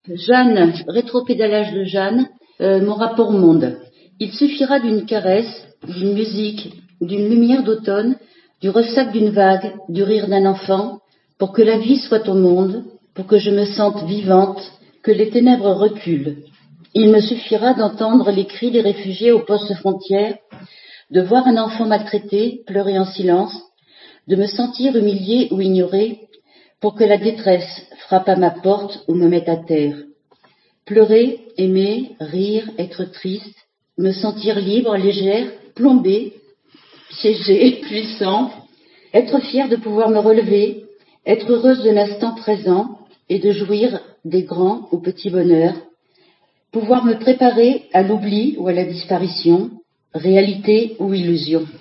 Jeanne, rétropédalage de Jeanne, mon rapport au monde. Il suffira d'une caresse, d'une musique, d'une lumière d'automne, du ressac d'une vague, du rire d'un enfant, pour que la vie soit au monde, pour que je me sente vivante, que les ténèbres reculent. Il me suffira d'entendre les cris des réfugiés aux postes frontières, de voir un enfant maltraité, pleurer en silence, de me sentir humiliée ou ignorée, pour que la détresse frappe à ma porte ou me mette à terre. Pleurer, aimer, rire, être triste, me sentir libre, légère, plombée, piégée, puissant, être fière de pouvoir me relever, être heureuse de l'instant présent et de jouir des grands ou petits bonheurs, pouvoir me préparer à l'oubli ou à la disparition, réalité ou illusion.